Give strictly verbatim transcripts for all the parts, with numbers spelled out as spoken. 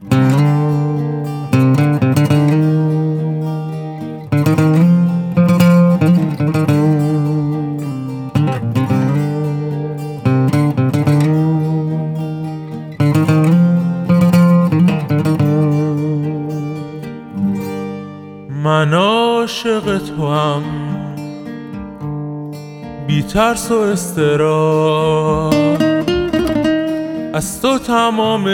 من عاشق توام بی ترس و اضطراب، از تو تمام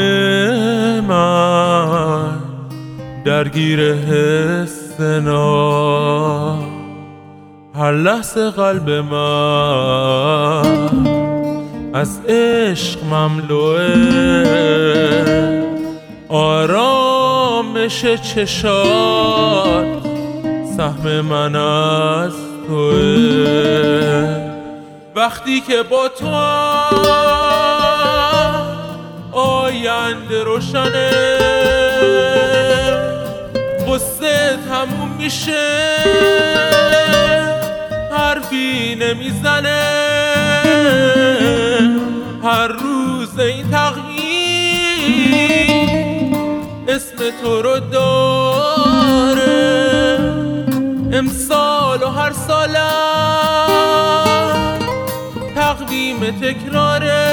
من درگیر حس ناب. هر لحظه قلب من از عشق مملوئه، آرامش چشات سهم من از توه. وقتی که با تو آینده روشنه، قصه تموم میشه، حرفی نمیزنه. هر روز این تقویم اسم تو رو داره، امسال و هر سالم تقویم تکراره.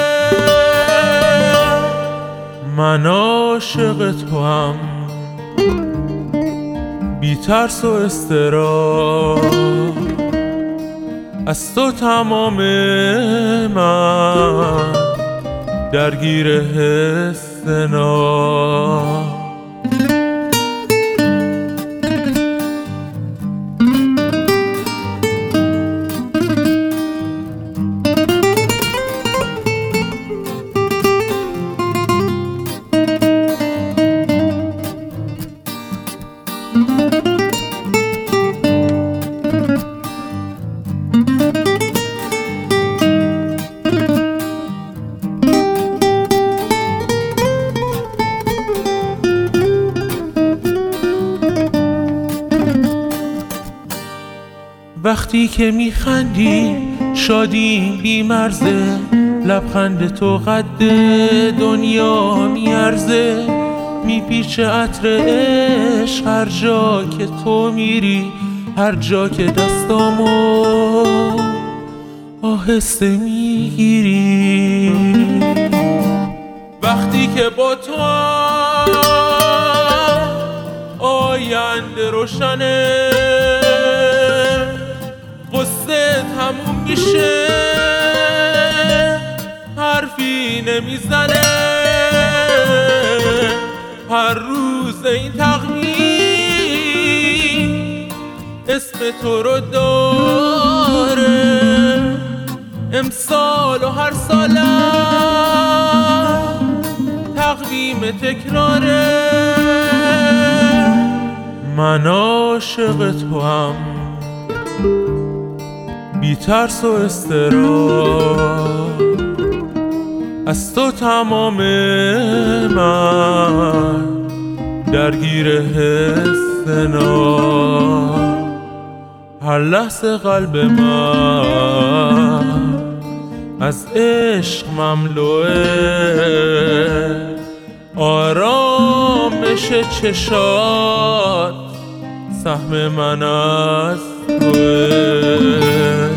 من عاشق توام بی ترس و اضطراب، از تو تمام من درگیر حس ناب. وقتی که میخندی شادی بی مرزه، لبخند تو قد دنیا میارزه. میپیچه عطر عشق هر جا که تو میری، هر جا که دستامو آهسته میگیری. وقتی که با تو آینده روشنه، قصه تموم میشه، حرفی نمیزنه. هر روز این تقویم اسم تو رو داره، امسال و هر سالم تقویم تکراره. من عاشق توام بی ترس و اضطراب، از تو تمام من درگیر حس ناب. هر لحظه قلب من از عشق مملوئه، آرامش چشات سهم من از توه.